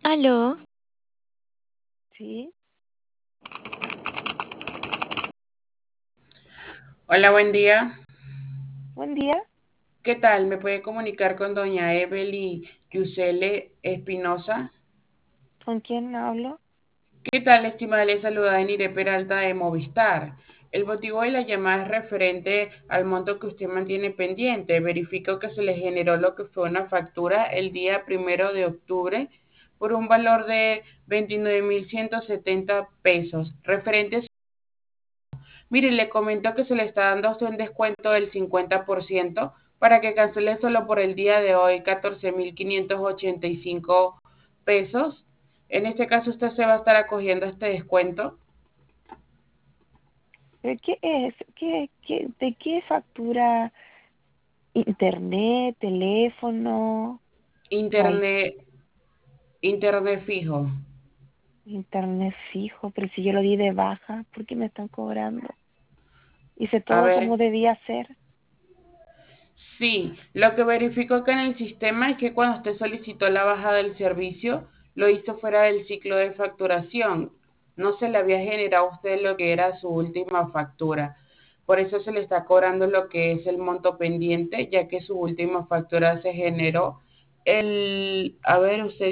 Aló, Sí, Hola, buen día. buen día. ¿Qué tal? ¿Me puede comunicar con doña Evelyn Yusele Espinosa? ¿Con quién hablo? ¿Qué tal, estimada? Le saluda Enire Peralta de Movistar. El motivo de la llamada es referente al monto que usted mantiene pendiente. Verifico que se le generó lo que fue una factura el día 1 de octubre por un valor de 29.170 pesos. Mire, le comento que se le está dando a usted un descuento del 50% para que cancele solo por el día de hoy 14.585 pesos. En este caso usted se va a estar acogiendo a este descuento. ¿Pero qué es? ¿De qué factura? ¿Internet, teléfono, wifi, Internet, internet fijo. internet fijo? Pero si yo lo di de baja, ¿por qué me están cobrando? Hice A todo como ver, debía ser. sí, lo que verificó acá en el sistema es que cuando usted solicitó la baja del servicio, lo hizo fuera del ciclo de facturación. No se le había generado a usted lo que era su última factura. Por eso se le está cobrando lo que es el monto pendiente, ya que su última factura se generó a ver, usted